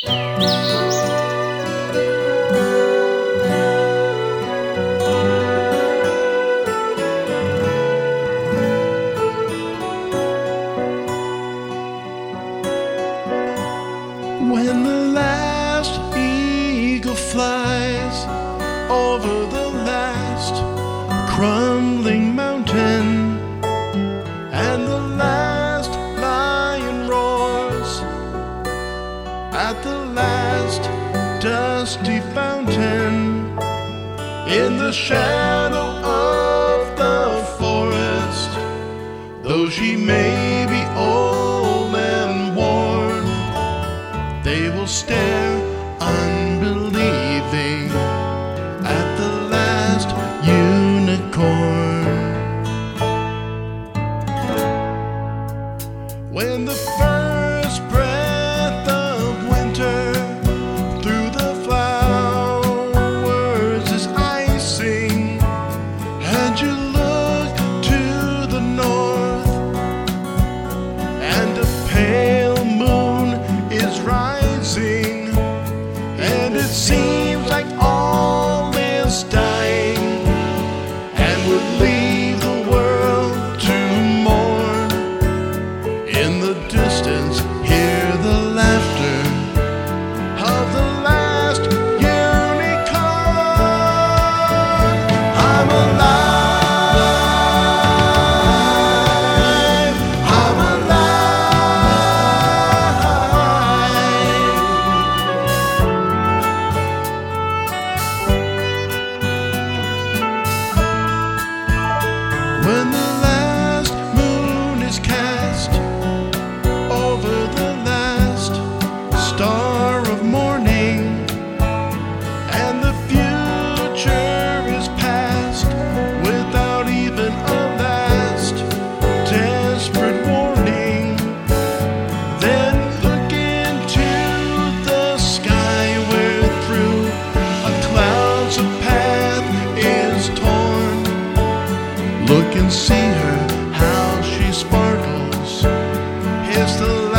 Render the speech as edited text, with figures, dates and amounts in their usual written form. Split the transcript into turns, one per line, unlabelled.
When the last eagle flies over the last crumbling mountain, and the last lion roars at the last dusty fountain, in the shadow of the forest, though she may be old and worn, they will stare unbelieving at the last unicorn. When the first breath of winter through the flowers is icing, and you look to the north, and a pale moon is rising, and it seems like all is dying, and would leave the world to mourn. In the distance, hear the laughter of the last unicorn. I'm alive, I'm alive. When the last moon is cast over the last star of morning, and the future is past without even a last desperate warning, then look into the sky where through a cloud's path is torn. Look and see her, how she sparkles. It's the